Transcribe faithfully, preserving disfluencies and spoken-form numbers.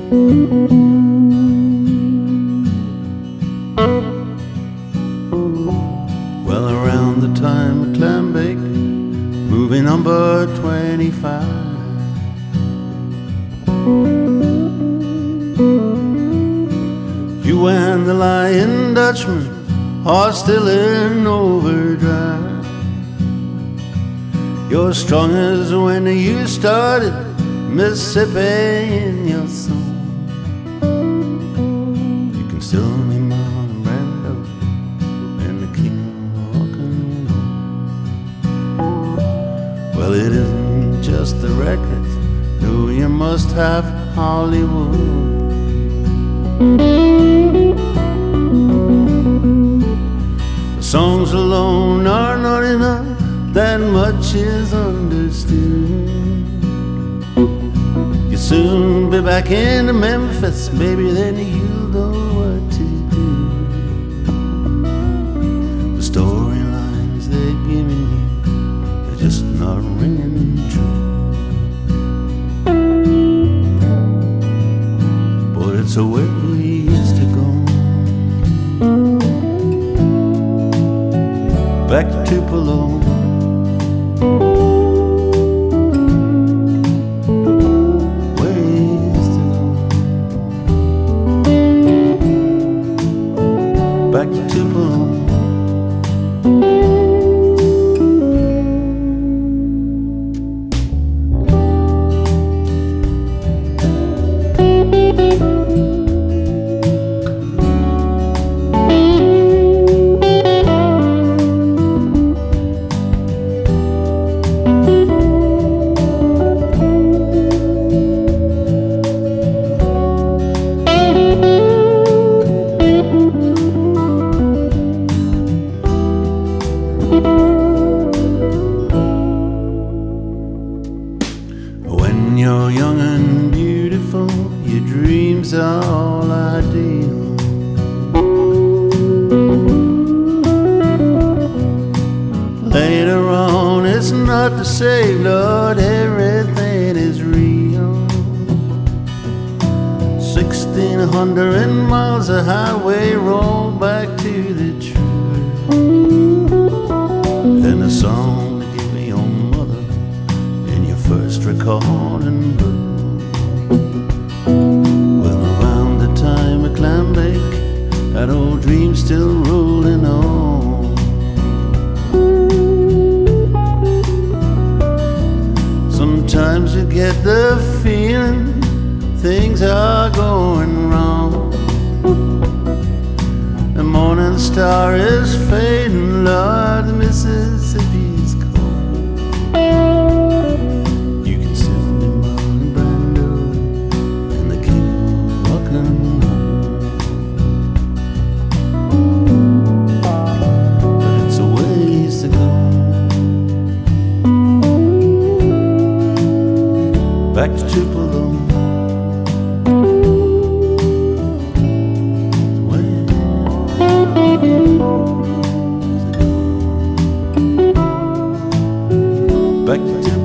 Well, around the time of Clambake, movie number twenty-five, you and the Lion Dutchman are still in overdrive. You're strong as when you started Mississippi in your song. You can still be Marlon Brando and the king of rock and roll. Well, it isn't just the records, no, you must have Hollywood. The songs alone are not enough, that much is understood. You'll soon be back in Memphis, baby, then you'll know what to do. The storylines they're giving you, they're just not ringing true. But it's a ways to go, back to Tupelo. Ways to go, back to Tupelo. When you're young and beautiful, your dreams are all ideal. Later on, it's not the same, Lord, everything is real. Sixteen hundred miles of highway roll back to the truth, and a song to give me your mother in your first recording book. Well, around the time of Clambake, that old dream still rolling on. Sometimes you get the feeling things are going wrong. The morning star is fading, Lord, the Mississippi's cold. You can still be Marlon Brando and the king of rock and roll. But it's a ways to go, back to Tupelo. Back to